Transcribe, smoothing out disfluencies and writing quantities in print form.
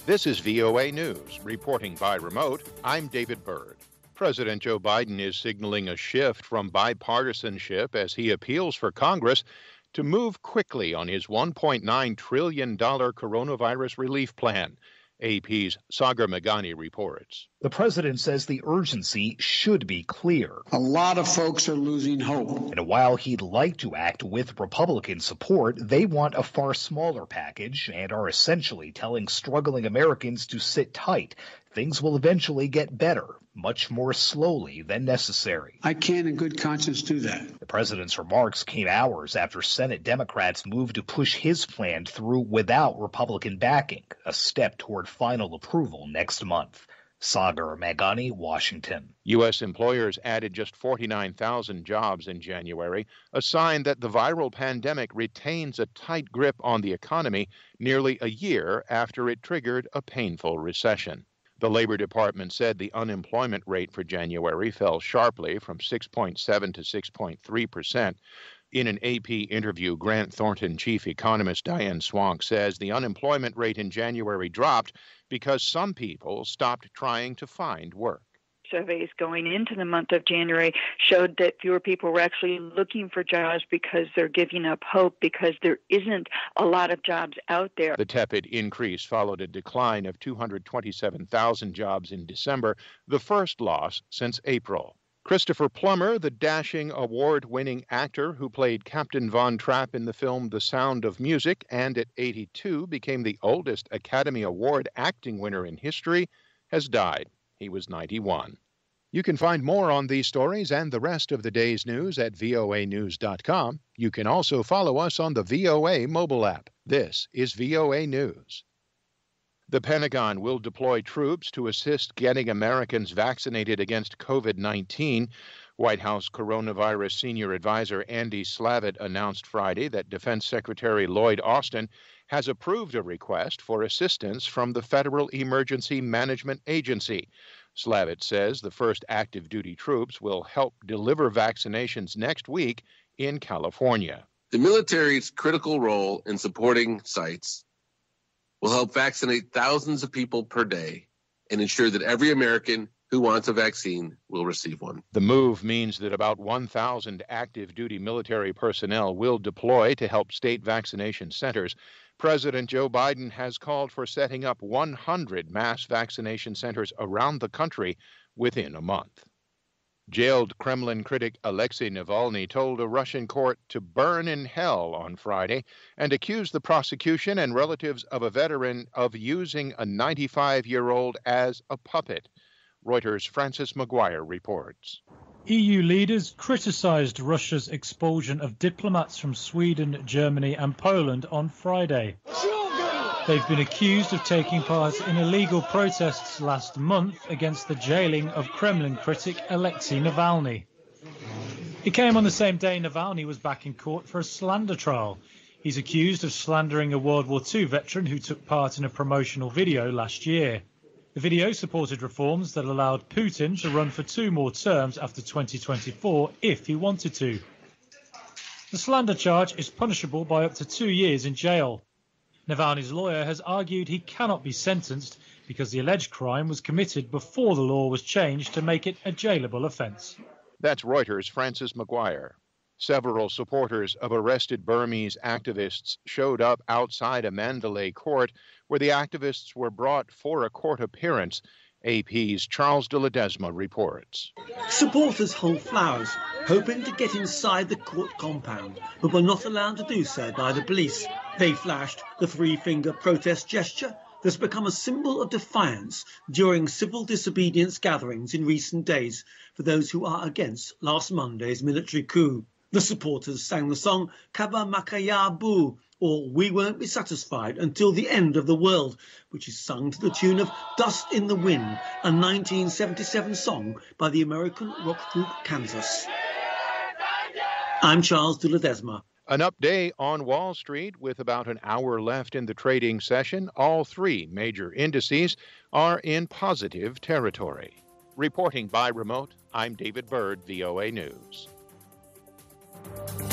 This is VOA News. Reporting by remote, I'm David Byrd. President Joe Biden is signaling a shift from bipartisanship as he appeals for Congress to move quickly on his $1.9 trillion coronavirus relief plan. AP's Sagar Meghani reports. The president says the urgency should be clear. A lot of folks are losing hope. And while he'd like to act with Republican support, they want a far smaller package and are essentially telling struggling Americans to sit tight. Things will eventually get better, much more slowly than necessary. I can't in good conscience do that. The president's remarks came hours after Senate Democrats moved to push his plan through without Republican backing, a step toward final approval next month. Sagar Meghani, Washington. U.S. employers added just 49,000 jobs in January, a sign that the viral pandemic retains a tight grip on the economy nearly a year after it triggered a painful recession. The Labor Department said the unemployment rate for January fell sharply from 6.7 to 6.3%. In an AP interview, Grant Thornton chief economist Diane Swonk says the unemployment rate in January dropped because some people stopped trying to find work. Surveys going into the month of January showed that fewer people were actually looking for jobs because they're giving up hope because there isn't a lot of jobs out there. The tepid increase followed a decline of 227,000 jobs in December, the first loss since April. Christopher Plummer, the dashing award-winning actor who played Captain Von Trapp in the film The Sound of Music and at 82 became the oldest Academy Award acting winner in history, has died. He was 91. You can find more on these stories and the rest of the day's news at voanews.com. You can also follow us on the VOA mobile app. This is VOA News. The Pentagon will deploy troops to assist getting Americans vaccinated against COVID-19. White House coronavirus senior advisor Andy Slavitt announced Friday that Defense Secretary Lloyd Austin has approved a request for assistance from the Federal Emergency Management Agency. Slavitt says the first active duty troops will help deliver vaccinations next week in California. The military's critical role in supporting sites will help vaccinate thousands of people per day and ensure that every American who wants a vaccine will receive one. The move means that about 1,000 active duty military personnel will deploy to help state vaccination centers. President Joe Biden has called for setting up 100 mass vaccination centers around the country within a month. Jailed Kremlin critic Alexei Navalny told a Russian court to burn in hell on Friday and accused the prosecution and relatives of a veteran of using a 95-year-old as a puppet. Reuters' Francis McGuire reports. EU leaders criticized Russia's expulsion of diplomats from Sweden, Germany and Poland on Friday. They've been accused of taking part in illegal protests last month against the jailing of Kremlin critic Alexei Navalny. It came on the same day Navalny was back in court for a slander trial. He's accused of slandering a World War II veteran who took part in a promotional video last year. The video supported reforms that allowed Putin to run for 2 more terms after 2024 if he wanted to. The slander charge is punishable by up to 2 years in jail. Navalny's lawyer has argued he cannot be sentenced because the alleged crime was committed before the law was changed to make it a jailable offence. That's Reuters' Francis McGuire. Several supporters of arrested Burmese activists showed up outside a Mandalay court where the activists were brought for a court appearance. AP's Charles de Ledesma reports. Supporters hold flowers, hoping to get inside the court compound, but were not allowed to do so by the police. They flashed the 3-finger protest gesture that's become a symbol of defiance during civil disobedience gatherings in recent days for those who are against last Monday's military coup. The supporters sang the song Kaba Makaya Bu, or We Won't Be Satisfied Until the End of the World, which is sung to the tune of Dust in the Wind, a 1977 song by the American rock group Kansas. I'm Charles de Ledesma. An update on Wall Street with about an hour left in the trading session. All 3 major indices are in positive territory. Reporting by remote, I'm David Byrd, VOA News.